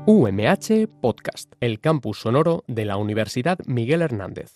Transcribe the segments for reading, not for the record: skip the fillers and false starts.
UMH Podcast, el campus sonoro de la Universidad Miguel Hernández.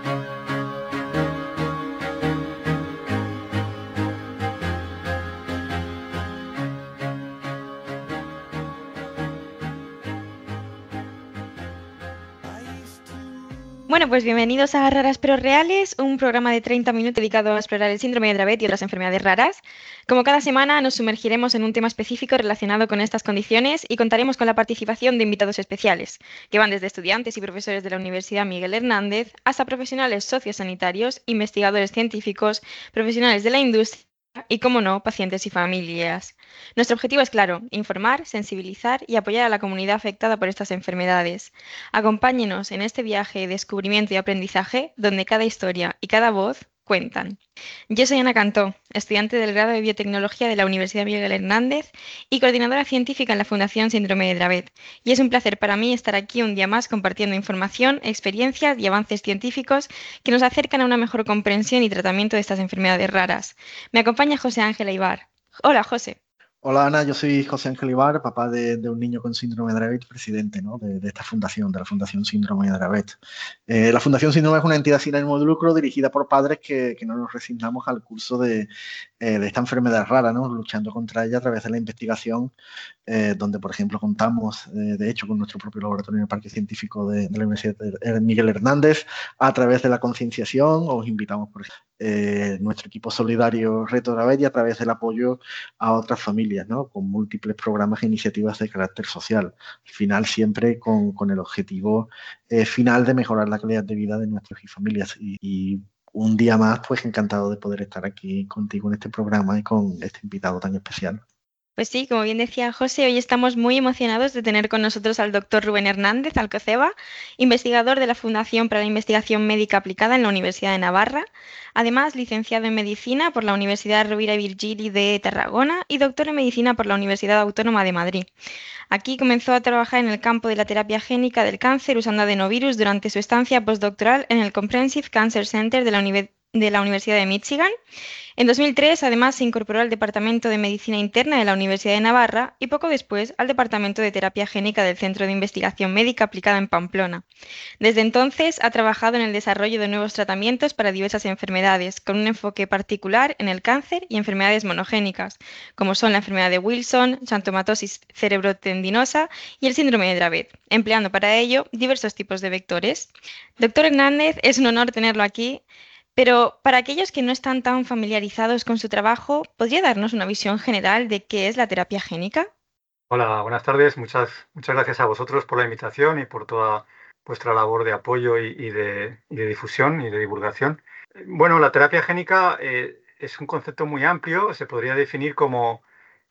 Bueno, pues bienvenidos a Raras pero Reales, un programa de 30 minutos dedicado a explorar el síndrome de Dravet y otras enfermedades raras. Como cada semana nos sumergiremos en un tema específico relacionado con estas condiciones y contaremos con la participación de invitados especiales, que van desde estudiantes y profesores de la Universidad Miguel Hernández hasta profesionales sociosanitarios, investigadores científicos, profesionales de la industria y, como no, pacientes y familias. Nuestro objetivo es claro: informar, sensibilizar y apoyar a la comunidad afectada por estas enfermedades. Acompáñenos en este viaje de descubrimiento y aprendizaje donde cada historia y cada voz cuentan. Yo soy Ana Cantó, estudiante del grado de Biotecnología de la Universidad Miguel Hernández y coordinadora científica en la Fundación Síndrome de Dravet. Y es un placer para mí estar aquí un día más compartiendo información, experiencias y avances científicos que nos acercan a una mejor comprensión y tratamiento de estas enfermedades raras. Me acompaña José Ángel Aybar. Hola, José. Hola Ana, yo soy José Ángel Ibar, papá de un niño con síndrome de Dravet, presidente, ¿no?, de esta fundación, de la Fundación Síndrome de Dravet. La Fundación Síndrome es una entidad sin ánimo de lucro dirigida por padres que no nos resignamos al curso de esta enfermedad rara, ¿no?, luchando contra ella a través de la investigación, donde, por ejemplo, contamos, de hecho, con nuestro propio laboratorio en el Parque Científico de la Universidad Miguel Hernández, a través de la concienciación. Os invitamos, por ejemplo, nuestro equipo solidario Reto Dravet y a través del apoyo a otras familias, ¿no?, con múltiples programas e iniciativas de carácter social. Al final, siempre con el objetivo final de mejorar la calidad de vida de nuestras familias. Y un día más, pues encantado de poder estar aquí contigo en este programa y con este invitado tan especial. Pues sí, como bien decía José, hoy estamos muy emocionados de tener con nosotros al doctor Rubén Hernández Alcoceba, investigador de la Fundación para la Investigación Médica Aplicada en la Universidad de Navarra, además licenciado en Medicina por la Universidad Rovira i Virgili de Tarragona y doctor en Medicina por la Universidad Autónoma de Madrid. Aquí comenzó a trabajar en el campo de la terapia génica del cáncer usando adenovirus durante su estancia postdoctoral en el Comprehensive Cancer Center de la Universidad de Michigan. En 2003, además, se incorporó al Departamento de Medicina Interna de la Universidad de Navarra y poco después al Departamento de Terapia Génica del Centro de Investigación Médica Aplicada en Pamplona. Desde entonces, ha trabajado en el desarrollo de nuevos tratamientos para diversas enfermedades, con un enfoque particular en el cáncer y enfermedades monogénicas, como son la enfermedad de Wilson, xantomatosis cerebrotendinosa y el síndrome de Dravet, empleando para ello diversos tipos de vectores. Doctor Hernández, es un honor tenerlo aquí. Pero para aquellos que no están tan familiarizados con su trabajo, ¿podría darnos una visión general de qué es la terapia génica? Hola, buenas tardes. Muchas gracias a vosotros por la invitación y por toda vuestra labor de apoyo y de difusión y de divulgación. Bueno, la terapia génica es un concepto muy amplio. Se podría definir como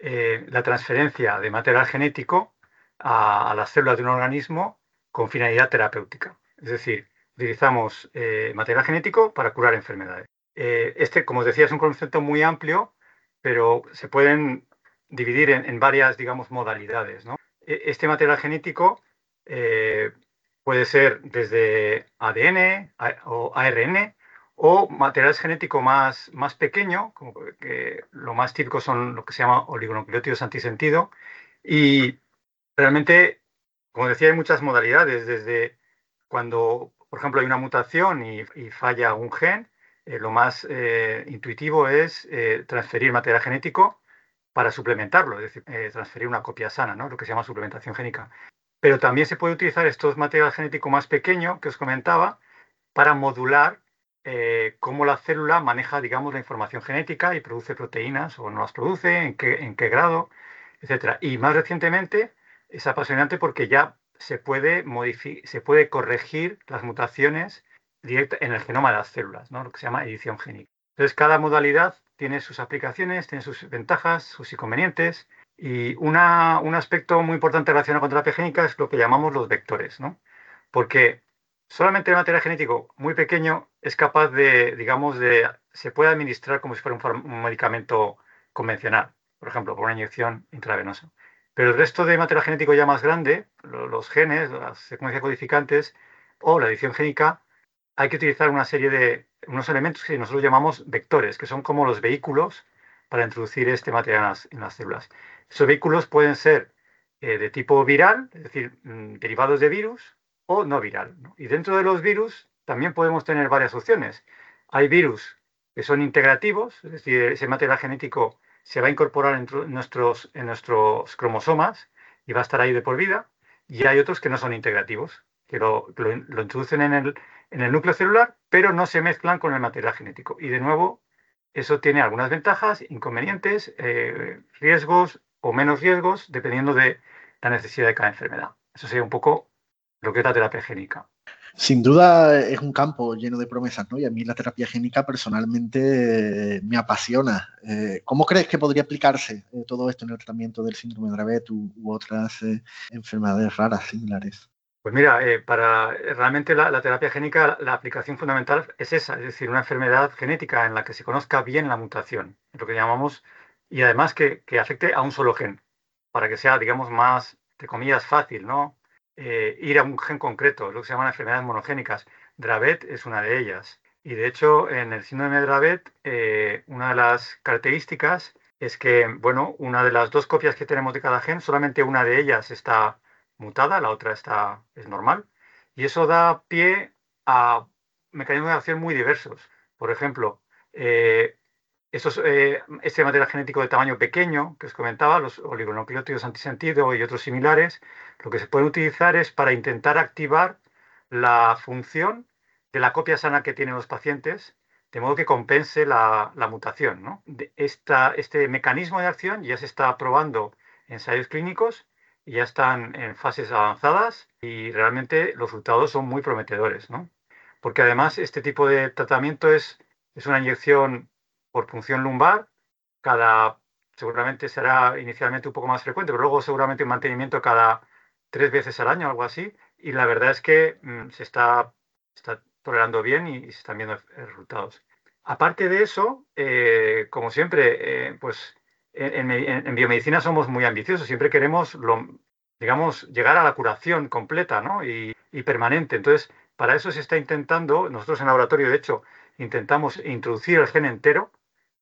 la transferencia de material genético a las células de un organismo con finalidad terapéutica. Es decir, utilizamos material genético para curar enfermedades. Como os decía, es un concepto muy amplio, pero se pueden dividir en varias, digamos, modalidades, ¿no? Este material genético puede ser desde ADN o ARN o material genético más pequeño, como que lo más típico son lo que se llama oligonucleótidos antisentido. Y realmente, como decía, hay muchas modalidades, desde cuando, por ejemplo, hay una mutación y falla un gen, lo más intuitivo es transferir material genético para suplementarlo, es decir, transferir una copia sana, ¿no?, lo que se llama suplementación génica. Pero también se puede utilizar estos material genético más pequeño que os comentaba para modular cómo la célula maneja, digamos, la información genética y produce proteínas o no las produce, en qué grado, etc. Y más recientemente es apasionante porque ya se puede corregir las mutaciones directas en el genoma de las células, ¿no?, lo que se llama edición génica. Entonces, cada modalidad tiene sus aplicaciones, tiene sus ventajas, sus inconvenientes. Y un aspecto muy importante relacionado con terapia génica es lo que llamamos los vectores, ¿no? Porque solamente el material genético muy pequeño es capaz de, digamos, se puede administrar como si fuera un medicamento convencional, por ejemplo, por una inyección intravenosa. Pero el resto de material genético ya más grande, los genes, las secuencias codificantes o la edición génica, hay que utilizar una serie de unos elementos que nosotros llamamos vectores, que son como los vehículos para introducir este material en las células. Esos vehículos pueden ser de tipo viral, es decir, derivados de virus, o no viral, ¿no? Y dentro de los virus también podemos tener varias opciones. Hay virus que son integrativos, es decir, ese material genético se va a incorporar en nuestros cromosomas y va a estar ahí de por vida. Y hay otros que no son integrativos, que lo introducen en el núcleo celular, pero no se mezclan con el material genético. Y de nuevo, eso tiene algunas ventajas, inconvenientes, riesgos o menos riesgos, dependiendo de la necesidad de cada enfermedad. Eso sería un poco lo que es la terapia génica. Sin duda es un campo lleno de promesas, ¿no? Y a mí la terapia génica personalmente me apasiona. ¿Cómo crees que podría aplicarse todo esto en el tratamiento del síndrome de Dravet u otras enfermedades raras similares? Pues mira, realmente la terapia génica, la aplicación fundamental es esa, es decir, una enfermedad genética en la que se conozca bien la mutación, lo que llamamos, y además que afecte a un solo gen, para que sea, digamos, más, entre comillas, fácil, ¿no? Ir a un gen concreto, lo que se llaman enfermedades monogénicas. Dravet es una de ellas. Y de hecho, en el síndrome de Dravet, una de las características es que, bueno, una de las dos copias que tenemos de cada gen, solamente una de ellas está mutada, la otra es normal, y eso da pie a mecanismos de acción muy diversos. Por ejemplo, este material genético de tamaño pequeño que os comentaba, los oligonucleótidos antisentido y otros similares, lo que se puede utilizar es para intentar activar la función de la copia sana que tienen los pacientes, de modo que compense la mutación, ¿no? Este mecanismo de acción ya se está probando en ensayos clínicos y ya están en fases avanzadas y realmente los resultados son muy prometedores, ¿no? Porque además este tipo de tratamiento es una inyección por punción lumbar, seguramente será inicialmente un poco más frecuente, pero luego seguramente un mantenimiento cada 3 veces al año, algo así, y la verdad es que se está tolerando bien y se están viendo resultados. Aparte de eso, como siempre, pues en biomedicina somos muy ambiciosos, siempre queremos, digamos, llegar a la curación completa, ¿no? y permanente. Entonces, para eso se está intentando, nosotros en laboratorio, de hecho, intentamos introducir el gen entero,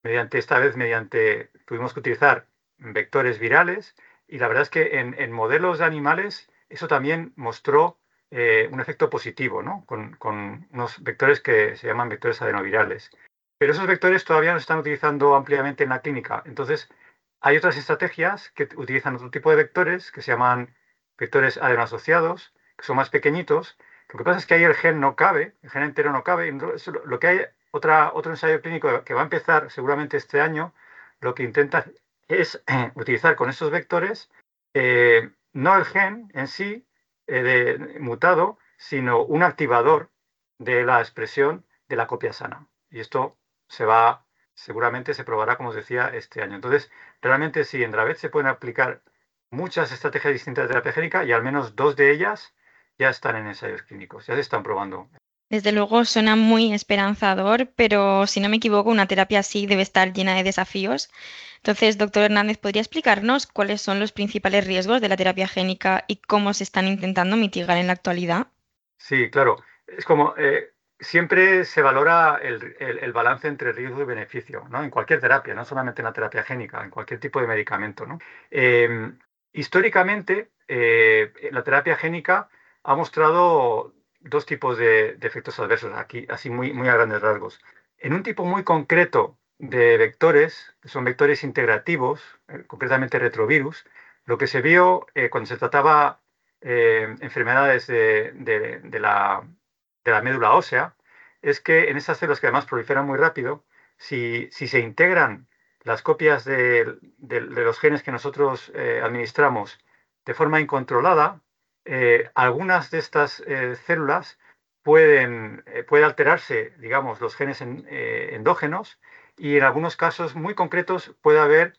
tuvimos que utilizar vectores virales, y la verdad es que en modelos de animales eso también mostró un efecto positivo, ¿no? Con unos vectores que se llaman vectores adenovirales. Pero esos vectores todavía no se están utilizando ampliamente en la clínica. Entonces, hay otras estrategias que utilizan otro tipo de vectores que se llaman vectores adenoasociados, que son más pequeñitos. Lo que pasa es que ahí el gen no cabe, el gen entero no cabe. Lo que hay, otro ensayo clínico que va a empezar seguramente este año, lo que intenta es utilizar con estos vectores no el gen en sí mutado, sino un activador de la expresión de la copia sana. Y esto seguramente se probará, como os decía, este año. Entonces, realmente sí, en Dravet se pueden aplicar muchas estrategias distintas de terapia génica y al menos 2 de ellas ya están en ensayos clínicos, ya se están probando. Desde luego suena muy esperanzador, pero si no me equivoco, una terapia así debe estar llena de desafíos. Entonces, doctor Hernández, ¿podría explicarnos cuáles son los principales riesgos de la terapia génica y cómo se están intentando mitigar en la actualidad? Sí, claro. Es como siempre se valora el balance entre riesgo y beneficio, ¿no? En cualquier terapia, no solamente en la terapia génica, en cualquier tipo de medicamento, ¿no? Históricamente, la terapia génica ha mostrado 2 tipos de efectos adversos, aquí, así muy, muy a grandes rasgos. En un tipo muy concreto de vectores, que son vectores integrativos, concretamente retrovirus, lo que se vio cuando se trataba enfermedades de la médula ósea es que en esas células que además proliferan muy rápido, si se integran las copias de los genes que nosotros administramos de forma incontrolada, algunas de estas células puede alterarse, digamos, los genes endógenos, y en algunos casos muy concretos puede haber,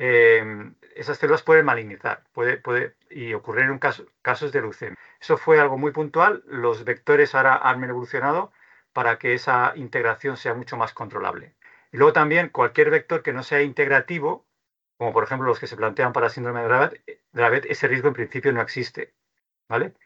esas células pueden malignizar y ocurrir en casos de leucemia. Eso fue algo muy puntual. Los vectores ahora han evolucionado para que esa integración sea mucho más controlable. Y luego también cualquier vector que no sea integrativo, como por ejemplo los que se plantean para síndrome de Dravet, ese riesgo en principio no existe, ¿vale?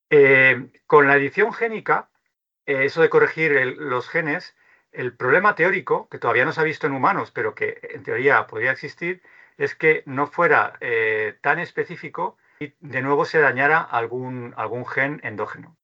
Con la edición génica, eso de corregir los genes, el problema teórico, que todavía no se ha visto en humanos, pero que en teoría podría existir, es que no fuera tan específico de nuevo se dañara algún gen endógeno.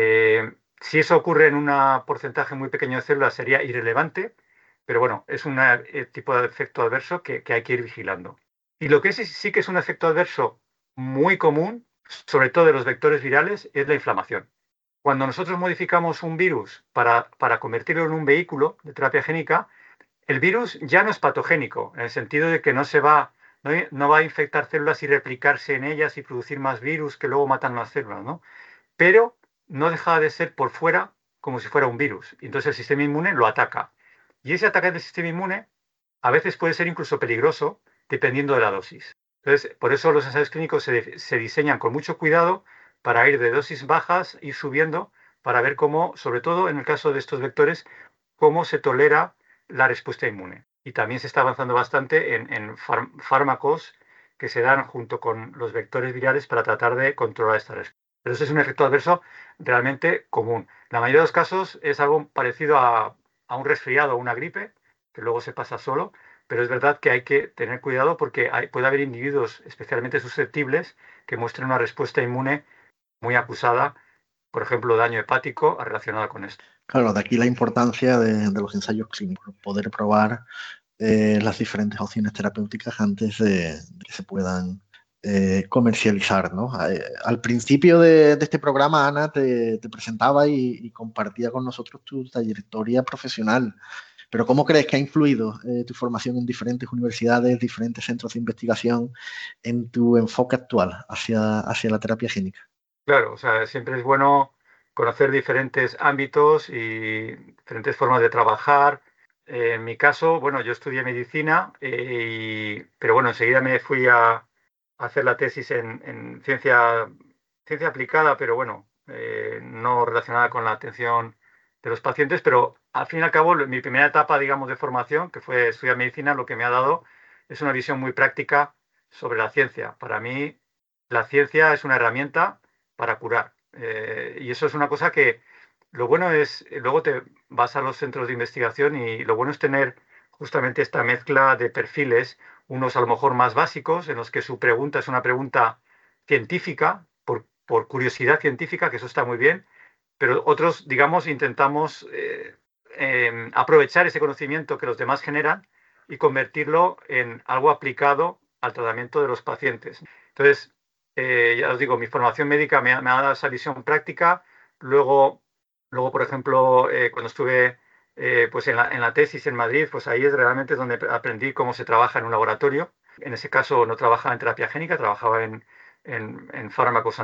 Si eso ocurre en un porcentaje muy pequeño de células sería irrelevante, pero bueno, es un tipo de efecto adverso que hay que ir vigilando. Y lo que sí que es un efecto adverso muy común, sobre todo de los vectores virales, es la inflamación. Cuando nosotros modificamos un virus para convertirlo en un vehículo de terapia génica, el virus ya no es patogénico, en el sentido de que no va a infectar células y replicarse en ellas y producir más virus que luego matan más células, ¿no? Pero no deja de ser por fuera como si fuera un virus. Y entonces el sistema inmune lo ataca. Y ese ataque del sistema inmune a veces puede ser incluso peligroso dependiendo de la dosis. Entonces, por eso los ensayos clínicos se diseñan con mucho cuidado para ir de dosis bajas, ir subiendo, para ver cómo, sobre todo en el caso de estos vectores, cómo se tolera la respuesta inmune. Y también se está avanzando bastante en fármacos que se dan junto con los vectores virales para tratar de controlar esta respuesta. Pero eso es un efecto adverso realmente común. La mayoría de los casos es algo parecido a un resfriado o una gripe, que luego se pasa solo, pero es verdad que hay que tener cuidado porque puede haber individuos especialmente susceptibles que muestren una respuesta inmune muy acusada, por ejemplo, daño hepático relacionado con esto. Claro, de aquí la importancia de los ensayos clínicos, poder probar las diferentes opciones terapéuticas antes de que se puedan comercializar, ¿no? Al principio de este programa, Ana, te presentaba y compartía con nosotros tu trayectoria profesional. Pero ¿cómo crees que ha influido tu formación en diferentes universidades, diferentes centros de investigación en tu enfoque actual hacia la terapia génica? Claro, o sea, siempre es bueno conocer diferentes ámbitos y diferentes formas de trabajar. En mi caso, bueno, yo estudié medicina, pero bueno, enseguida me fui a hacer la tesis en ciencia aplicada, pero bueno, no relacionada con la atención de los pacientes, pero al fin y al cabo, mi primera etapa, digamos, de formación, que fue estudiar medicina, lo que me ha dado es una visión muy práctica sobre la ciencia. Para mí, la ciencia es una herramienta para curar. Y eso es una cosa que lo bueno es, luego te vas a los centros de investigación y lo bueno es tener justamente esta mezcla de perfiles, unos a lo mejor más básicos, en los que su pregunta es una pregunta científica, por curiosidad científica, que eso está muy bien, pero otros, digamos, intentamos aprovechar ese conocimiento que los demás generan y convertirlo en algo aplicado al tratamiento de los pacientes. Entonces, ya os digo, mi formación médica me ha dado esa visión práctica. Luego por ejemplo, cuando estuve pues en la tesis en Madrid, pues ahí es realmente donde aprendí cómo se trabaja en un laboratorio. En ese caso no trabajaba en terapia génica, trabajaba en fármacos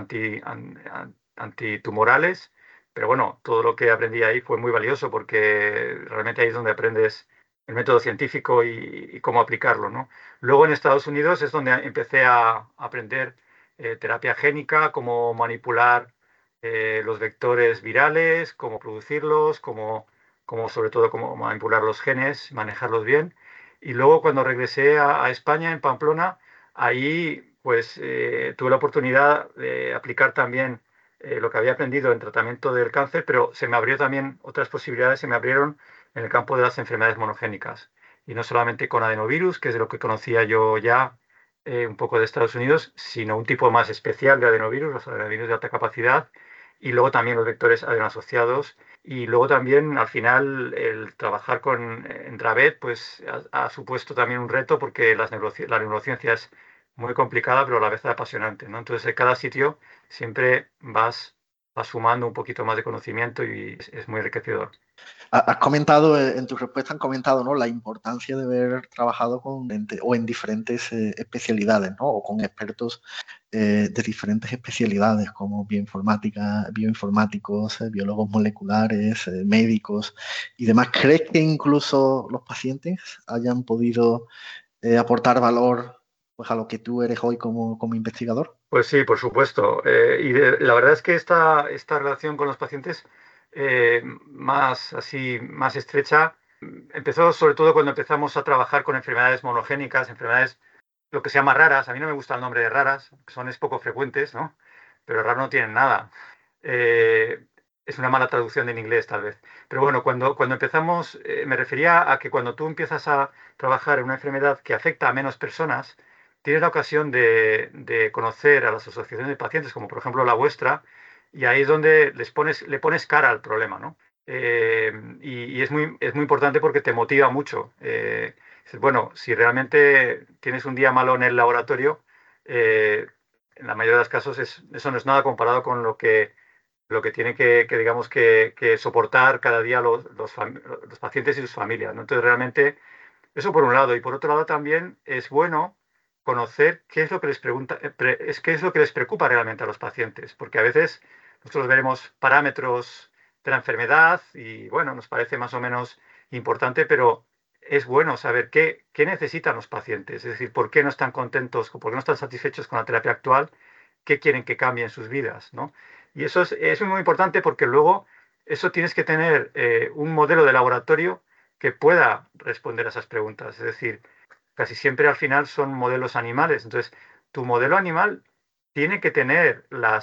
antitumorales. Pero bueno, todo lo que aprendí ahí fue muy valioso porque realmente ahí es donde aprendes el método científico y cómo aplicarlo, ¿no? Luego en Estados Unidos es donde empecé a aprender terapia génica, cómo manipular los vectores virales, cómo producirlos, sobre todo cómo manipular los genes, manejarlos bien. Y luego cuando regresé a España, en Pamplona, ahí pues tuve la oportunidad de aplicar también lo que había aprendido en tratamiento del cáncer, pero se me abrió también otras posibilidades, se me abrieron en el campo de las enfermedades monogénicas. Y no solamente con adenovirus, que es de lo que conocía yo ya un poco de Estados Unidos, sino un tipo más especial de adenovirus, los adenovirus de alta capacidad, y luego también los vectores adenoasociados. Y luego también, al final, el trabajar en Dravet pues, ha supuesto también un reto porque la neurociencia es muy complicada, pero a la vez apasionante, ¿no? Entonces, en cada sitio siempre vas sumando un poquito más de conocimiento y es muy enriquecedor. Has comentado, en tu respuesta han comentado, ¿no?, la importancia de haber trabajado en diferentes especialidades, ¿no?, o con expertos de diferentes especialidades como bioinformática, bioinformáticos, biólogos moleculares, médicos y demás. ¿Crees que incluso los pacientes hayan podido aportar valor pues, a lo que tú eres hoy como investigador? Pues sí, por supuesto. La verdad es que esta relación con los pacientes más estrecha empezó sobre todo cuando empezamos a trabajar con enfermedades monogénicas, enfermedades lo que se llama raras. A mí no me gusta el nombre de raras, es poco frecuentes, ¿no? Pero raro no tienen nada. Es una mala traducción en inglés tal vez. Pero bueno, cuando empezamos, me refería a que cuando tú empiezas a trabajar en una enfermedad que afecta a menos personas, tienes la ocasión de conocer a las asociaciones de pacientes, como por ejemplo la vuestra, y ahí es donde le pones cara al problema, ¿no? Y es muy importante porque te motiva mucho. Bueno, si realmente tienes un día malo en el laboratorio, en la mayoría de los casos eso no es nada comparado con lo que tienen digamos, que soportar cada día los pacientes y sus familias, ¿no? Entonces, realmente, eso por un lado. Y por otro lado, también es bueno conocer qué es lo que qué es lo que les preocupa realmente a los pacientes, porque a veces nosotros veremos parámetros de la enfermedad y, bueno, nos parece más o menos importante, pero es bueno saber qué necesitan los pacientes, es decir, por qué no están contentos, por qué no están satisfechos con la terapia actual, qué quieren que cambie en sus vidas, ¿no? Y eso es muy importante porque luego eso tienes que tener un modelo de laboratorio que pueda responder a esas preguntas. Es decir, casi siempre al final son modelos animales. Entonces, tu modelo animal tiene que tener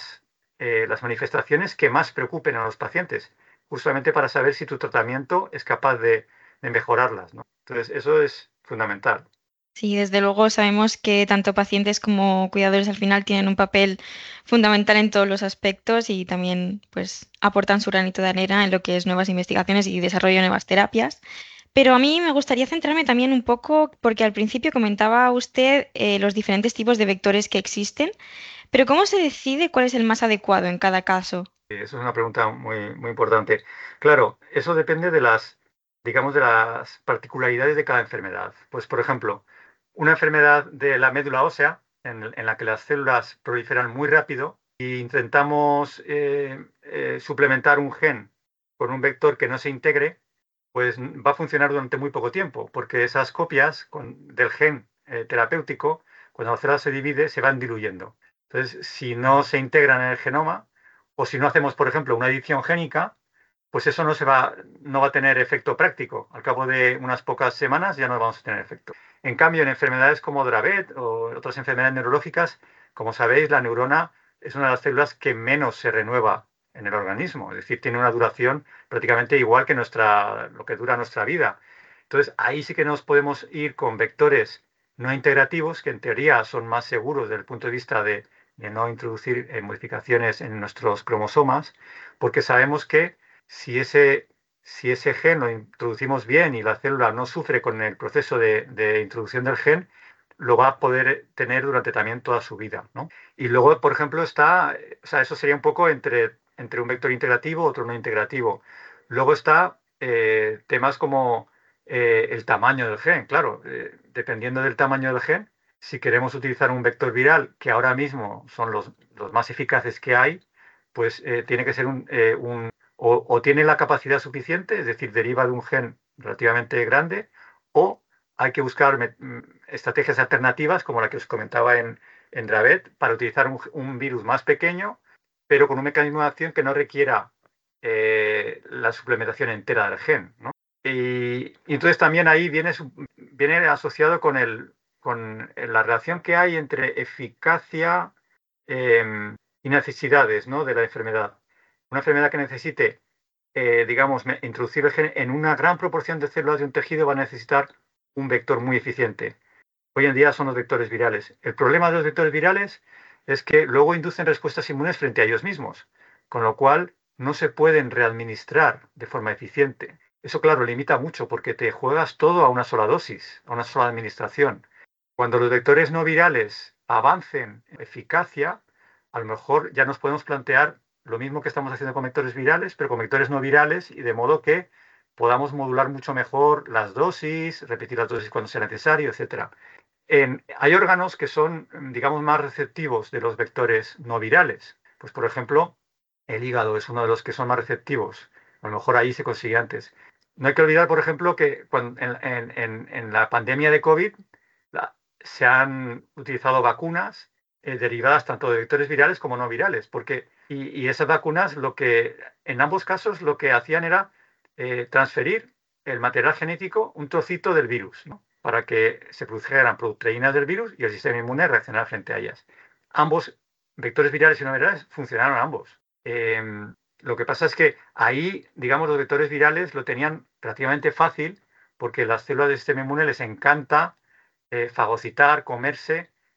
las manifestaciones que más preocupen a los pacientes, justamente para saber si tu tratamiento es capaz de mejorarlas, ¿no? Entonces, eso es fundamental. Sí, desde luego sabemos que tanto pacientes como cuidadores al final tienen un papel fundamental en todos los aspectos y también pues aportan su granito de arena en lo que es nuevas investigaciones y desarrollo de nuevas terapias. Pero a mí me gustaría centrarme también un poco, porque al principio comentaba usted los diferentes tipos de vectores que existen, pero ¿cómo se decide cuál es el más adecuado en cada caso? Eso es una pregunta muy importante. Claro, eso depende digamos, de las particularidades de cada enfermedad. Pues, por ejemplo, una enfermedad de la médula ósea, en la que las células proliferan muy rápido, e intentamos suplementar un gen con un vector que no se integre, pues va a funcionar durante muy poco tiempo, porque esas copias del gen terapéutico, cuando la célula se divide, se van diluyendo. Entonces, si no se integran en el genoma, o si no hacemos, por ejemplo, una edición génica, pues eso no va a tener efecto práctico. Al cabo de unas pocas semanas ya no vamos a tener efecto. En cambio, en enfermedades como Dravet o otras enfermedades neurológicas, como sabéis, la neurona es una de las células que menos se renueva en el organismo. Es decir, tiene una duración prácticamente igual que lo que dura nuestra vida. Entonces, ahí sí que nos podemos ir con vectores no integrativos, que en teoría son más seguros desde el punto de vista de no introducir modificaciones en nuestros cromosomas, porque sabemos que si ese gen lo introducimos bien y la célula no sufre con el proceso de introducción del gen, lo va a poder tener durante también toda su vida, ¿no? Y luego, por ejemplo, o sea, eso sería un poco entre un vector integrativo y otro no integrativo. Luego está temas como el tamaño del gen, claro, dependiendo del tamaño del gen, si queremos utilizar un vector viral, que ahora mismo son los más eficaces que hay, pues tiene que ser o tiene la capacidad suficiente, es decir, deriva de un gen relativamente grande, o hay que buscar estrategias alternativas, como la que os comentaba en Dravet, para utilizar un virus más pequeño, pero con un mecanismo de acción que no requiera la suplementación entera del gen, ¿no? Y entonces también ahí viene asociado con la relación que hay entre eficacia y necesidades, ¿no?, de la enfermedad. Una enfermedad que necesite, digamos, introducir el gen en una gran proporción de células de un tejido va a necesitar un vector muy eficiente. Hoy en día son los vectores virales. El problema de los vectores virales es que luego inducen respuestas inmunes frente a ellos mismos, con lo cual no se pueden readministrar de forma eficiente. Eso, claro, limita mucho porque te juegas todo a una sola dosis, a una sola administración. Cuando los vectores no virales avancen en eficacia, a lo mejor ya nos podemos plantear lo mismo que estamos haciendo con vectores virales, pero con vectores no virales, y de modo que podamos modular mucho mejor las dosis, repetir las dosis cuando sea necesario, etc. Hay órganos que son, digamos, más receptivos de los vectores no virales. Pues, por ejemplo, el hígado es uno de los que son más receptivos. A lo mejor ahí se consigue antes. No hay que olvidar, por ejemplo, que en la pandemia de COVID se han utilizado vacunas derivadas tanto de vectores virales como no virales, y esas vacunas en ambos casos lo que hacían era transferir el material genético, un trocito del virus, ¿no?, para que se produjeran proteínas del virus y el sistema inmune reaccionara frente a ellas. Ambos, vectores virales y no virales, funcionaron ambos. Lo que pasa es que ahí, digamos, los vectores virales lo tenían relativamente fácil porque las células del sistema inmune les encanta fagocitar, comerse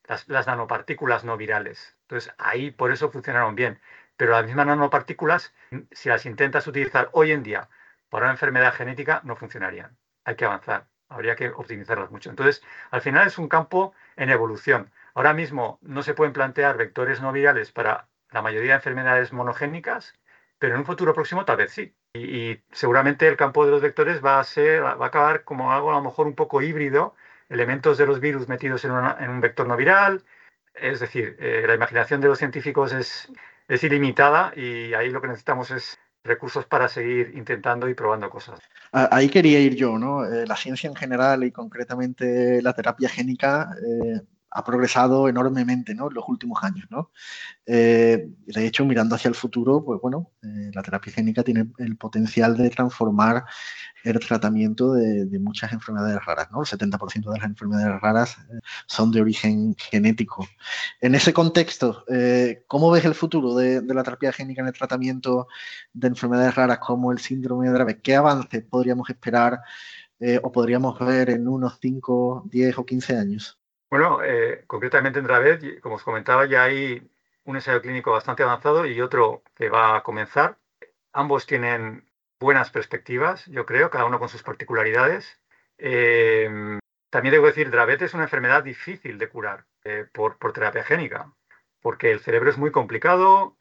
las nanopartículas no virales. Entonces, ahí por eso funcionaron bien. Pero las mismas nanopartículas, si las intentas utilizar hoy en día para una enfermedad genética, no funcionarían. Hay que avanzar, habría que optimizarlas mucho. Entonces, al final es un campo en evolución. Ahora mismo no se pueden plantear vectores no virales para la mayoría de enfermedades monogénicas, pero en un futuro próximo tal vez sí. Y seguramente el campo de los vectores va a acabar como algo a lo mejor un poco híbrido, elementos de los virus metidos en un vector no viral. Es decir, la imaginación de los científicos es ilimitada y ahí lo que necesitamos es recursos para seguir intentando y probando cosas. Ahí quería ir yo, ¿no? La ciencia en general y concretamente la terapia génica ha progresado enormemente, ¿no? En los últimos años, ¿no? De hecho, mirando hacia el futuro, pues bueno, la terapia génica tiene el potencial de transformar el tratamiento de muchas enfermedades raras, ¿no? El 70% de las enfermedades raras son de origen genético. En ese contexto, ¿cómo ves el futuro de la terapia génica en el tratamiento de enfermedades raras como el síndrome de Dravet? ¿Qué avances podríamos esperar o podríamos ver en unos 5, 10 o 15 años? Bueno, concretamente en Dravet, como os comentaba, ya hay un ensayo clínico bastante avanzado y otro que va a comenzar. Ambos tienen buenas perspectivas, yo creo, cada uno con sus particularidades. También debo decir, Dravet es una enfermedad difícil de curar por terapia génica, porque el cerebro es muy complicado,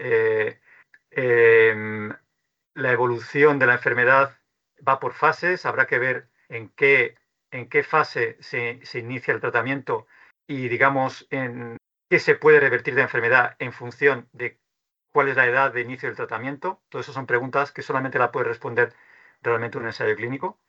la evolución de la enfermedad va por fases, habrá que ver en qué fase se inicia el tratamiento y, digamos, en qué se puede revertir de la enfermedad en función de cuál es la edad de inicio del tratamiento. Todo eso son preguntas que solamente la puede responder realmente un ensayo clínico.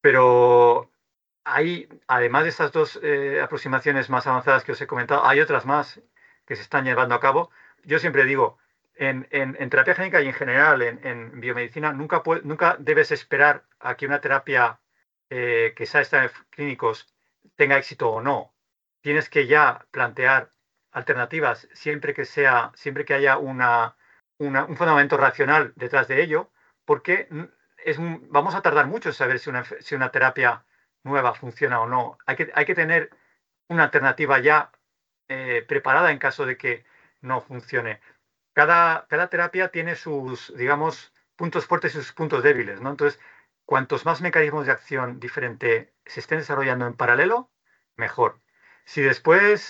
Pero hay, además de estas dos aproximaciones más avanzadas que os he comentado, hay otras más que se están llevando a cabo. Yo siempre digo, en terapia génica y en general en biomedicina, nunca debes esperar a que una terapia que sea en clínicos tenga éxito o no. Tienes que ya plantear alternativas siempre que haya un fundamento racional detrás de ello, porque vamos a tardar mucho en saber si una terapia nueva funciona o no. Hay que tener una alternativa ya preparada en caso de que no funcione. Cada terapia tiene sus, digamos, puntos fuertes y sus puntos débiles, ¿no? Entonces, cuantos más mecanismos de acción diferente se estén desarrollando en paralelo, mejor. Si después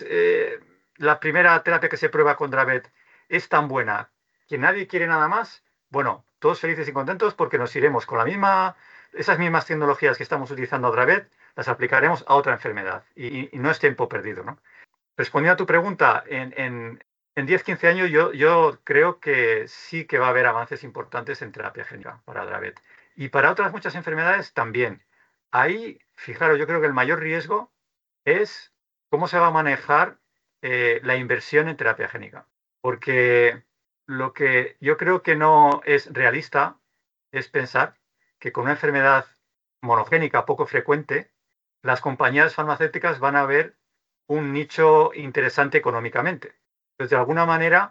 la primera terapia que se prueba con Dravet es tan buena que nadie quiere nada más, bueno, todos felices y contentos porque nos iremos con esas mismas tecnologías que estamos utilizando a Dravet, las aplicaremos a otra enfermedad y no es tiempo perdido, ¿no? Respondiendo a tu pregunta, en 10-15 años yo creo que sí que va a haber avances importantes en terapia génica para Dravet. Y para otras muchas enfermedades también. Ahí, fijaros, yo creo que el mayor riesgo es cómo se va a manejar la inversión en terapia génica. Porque lo que yo creo que no es realista es pensar que con una enfermedad monogénica poco frecuente, las compañías farmacéuticas van a ver un nicho interesante económicamente. Entonces, de alguna manera,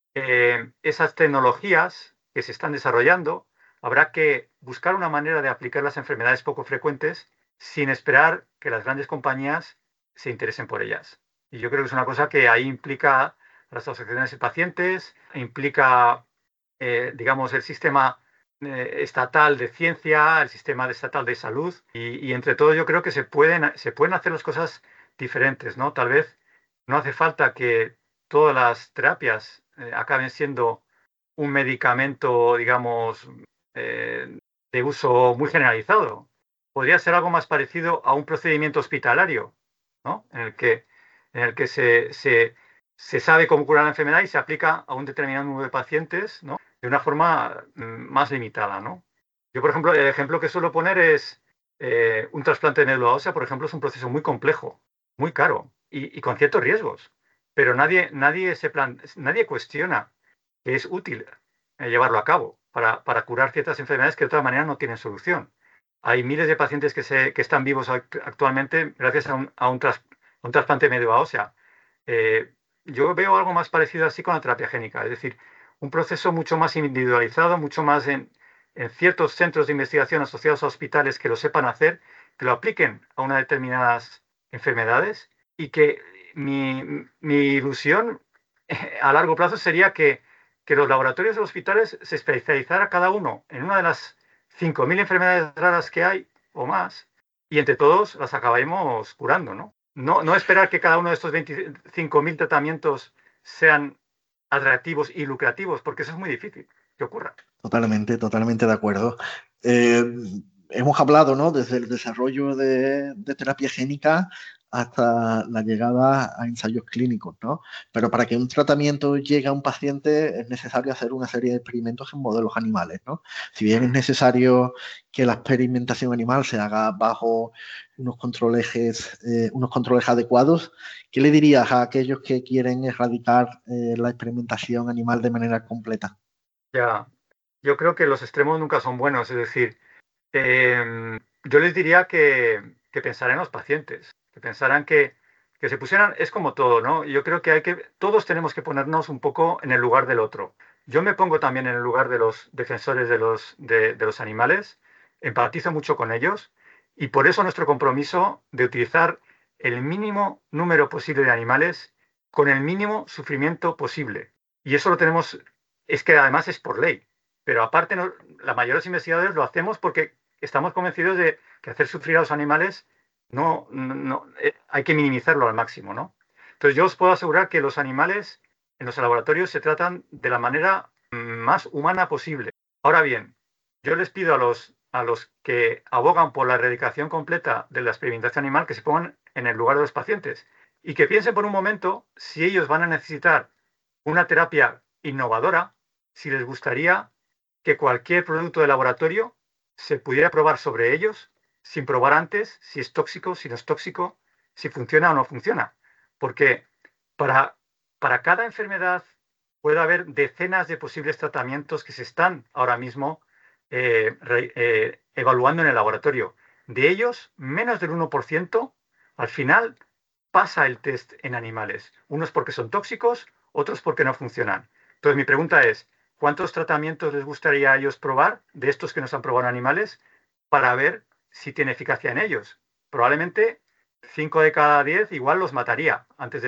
esas tecnologías que se están desarrollando, habrá que buscar una manera de aplicar las enfermedades poco frecuentes sin esperar que las grandes compañías se interesen por ellas. Y yo creo que es una cosa que ahí implica las asociaciones de pacientes, implica, digamos, el sistema estatal de ciencia, el sistema estatal de salud, y entre todo yo creo que se pueden hacer las cosas diferentes, ¿no? Tal vez no hace falta que todas las terapias acaben siendo un medicamento, digamos, de uso muy generalizado. Podría ser algo más parecido a un procedimiento hospitalario, ¿no? En el que se sabe cómo curar la enfermedad y se aplica a un determinado número de pacientes, ¿no? De una forma más limitada, ¿no? Yo, por ejemplo, el ejemplo que suelo poner es un trasplante de médula ósea, por ejemplo, es un proceso muy complejo, muy caro y con ciertos riesgos. Pero nadie cuestiona que es útil llevarlo a cabo para curar ciertas enfermedades que de otra manera no tienen solución. Hay miles de pacientes que están vivos actualmente gracias a un trasplante de médula ósea. Yo veo algo más parecido así con la terapia génica, es decir, un proceso mucho más individualizado, mucho más en ciertos centros de investigación asociados a hospitales que lo sepan hacer, que lo apliquen a unas determinadas enfermedades y que mi ilusión a largo plazo sería que los laboratorios de los hospitales se especializaran cada uno en una de las 5.000 enfermedades raras que hay o más, y entre todos las acabemos curando, ¿no? No esperar que cada uno de estos 25.000 tratamientos sean atractivos y lucrativos, porque eso es muy difícil que ocurra. Totalmente de acuerdo. Hemos hablado, ¿no?, desde el desarrollo de terapia génica hasta la llegada a ensayos clínicos, ¿no? Pero para que un tratamiento llegue a un paciente es necesario hacer una serie de experimentos en modelos animales, ¿no? Si bien es necesario que la experimentación animal se haga bajo unos controles adecuados, ¿qué le dirías a aquellos que quieren erradicar la experimentación animal de manera completa? Ya, yo creo que los extremos nunca son buenos, es decir, yo les diría que pensaran en los pacientes, que pensaran que se pusieran, es como todo, ¿no? Yo creo que todos tenemos que ponernos un poco en el lugar del otro. Yo me pongo también en el lugar de los defensores de los animales, empatizo mucho con ellos, y por eso nuestro compromiso de utilizar el mínimo número posible de animales con el mínimo sufrimiento posible. Y eso lo tenemos, es que además es por ley. Pero aparte, la mayoría de los investigadores lo hacemos porque estamos convencidos de que hacer sufrir a los animales hay que minimizarlo al máximo, ¿no? Entonces yo os puedo asegurar que los animales en los laboratorios se tratan de la manera más humana posible. Ahora bien, yo les pido a los que abogan por la erradicación completa de la experimentación animal que se pongan en el lugar de los pacientes y que piensen por un momento si ellos van a necesitar una terapia innovadora, si les gustaría que cualquier producto de laboratorio se pudiera probar sobre ellos sin probar antes si es tóxico, si no es tóxico, si funciona o no funciona. Porque para cada enfermedad puede haber decenas de posibles tratamientos que se están ahora mismo evaluando en el laboratorio. De ellos, menos del 1% al final pasa el test en animales. Unos porque son tóxicos, otros porque no funcionan. Entonces mi pregunta es, ¿cuántos tratamientos les gustaría a ellos probar de estos que nos han probado en animales para ver si tiene eficacia en ellos? Probablemente 5 de cada 10 igual los mataría antes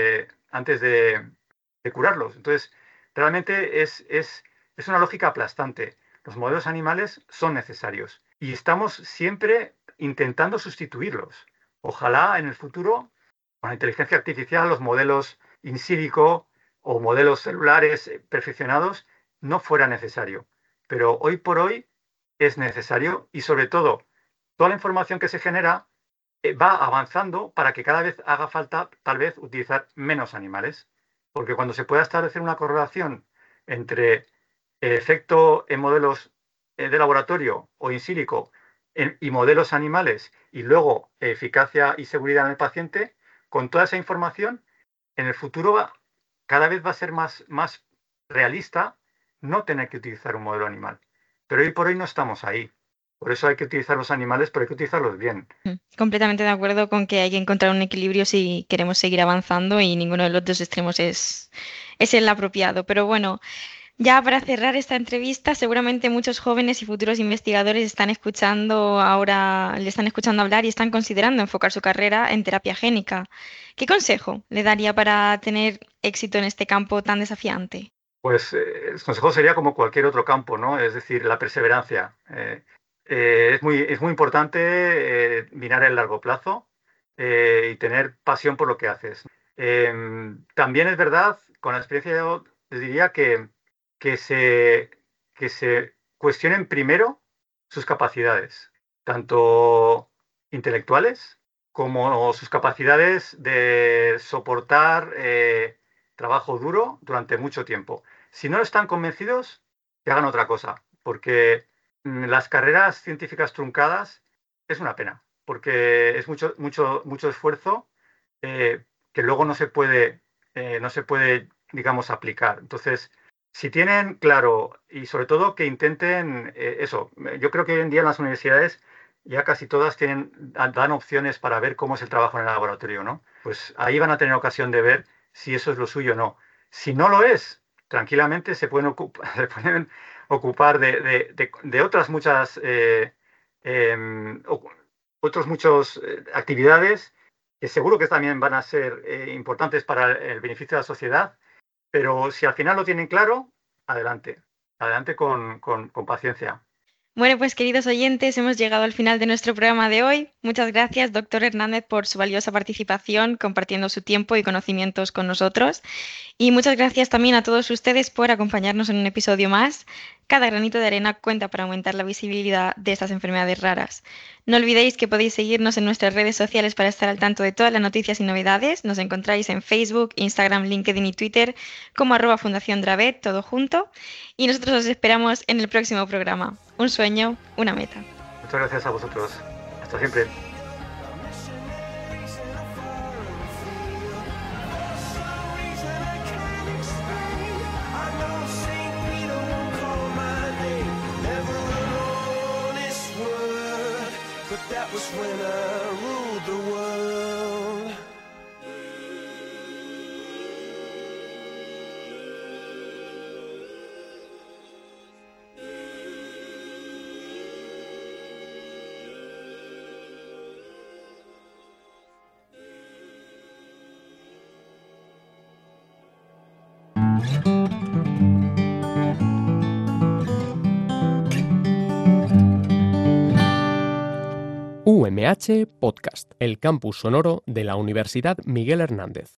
de curarlos. Entonces, realmente es una lógica aplastante. Los modelos animales son necesarios y estamos siempre intentando sustituirlos. Ojalá en el futuro, con la inteligencia artificial, los modelos in silico o modelos celulares perfeccionados no fuera necesario. Pero hoy por hoy es necesario y sobre todo toda la información que se genera va avanzando para que cada vez haga falta tal vez utilizar menos animales. Porque cuando se pueda establecer una correlación entre el efecto en modelos de laboratorio o in silico y modelos animales y luego eficacia y seguridad en el paciente, con toda esa información, en el futuro cada vez va a ser más realista no tener que utilizar un modelo animal. Pero hoy por hoy no estamos ahí. Por eso hay que utilizar los animales, pero hay que utilizarlos bien. Completamente de acuerdo con que hay que encontrar un equilibrio si queremos seguir avanzando y ninguno de los dos extremos es el apropiado. Pero bueno, ya para cerrar esta entrevista, seguramente muchos jóvenes y futuros investigadores le están escuchando hablar y están considerando enfocar su carrera en terapia génica. ¿Qué consejo le daría para tener éxito en este campo tan desafiante? Pues el consejo sería como cualquier otro campo, ¿no? Es decir, la perseverancia. Es muy importante mirar el largo plazo y tener pasión por lo que haces. También es verdad, con la experiencia yo les diría que se cuestionen primero sus capacidades, tanto intelectuales como sus capacidades de soportar trabajo duro durante mucho tiempo. Si no están convencidos, que hagan otra cosa, porque las carreras científicas truncadas es una pena, porque es mucho esfuerzo que luego no se puede, digamos, aplicar. Entonces, si tienen claro y sobre todo que intenten eso, yo creo que hoy en día en las universidades ya casi todas dan opciones para ver cómo es el trabajo en el laboratorio, ¿no? Pues ahí van a tener ocasión de ver si eso es lo suyo o no. Si no lo es, tranquilamente se pueden ocupar de otras muchas actividades que seguro que también van a ser importantes para el beneficio de la sociedad, pero si al final lo tienen claro, adelante con paciencia. Bueno, pues queridos oyentes, hemos llegado al final de nuestro programa de hoy. Muchas gracias, doctor Hernández, por su valiosa participación, compartiendo su tiempo y conocimientos con nosotros. Y muchas gracias también a todos ustedes por acompañarnos en un episodio más. Cada granito de arena cuenta para aumentar la visibilidad de estas enfermedades raras. No olvidéis que podéis seguirnos en nuestras redes sociales para estar al tanto de todas las noticias y novedades. Nos encontráis en Facebook, Instagram, LinkedIn y Twitter como @Fundación Dravet, todo junto. Y nosotros os esperamos en el próximo programa. Un sueño, una meta. Muchas gracias a vosotros. Hasta siempre. That was when I ruled the world. UMH Podcast, el campus sonoro de la Universidad Miguel Hernández.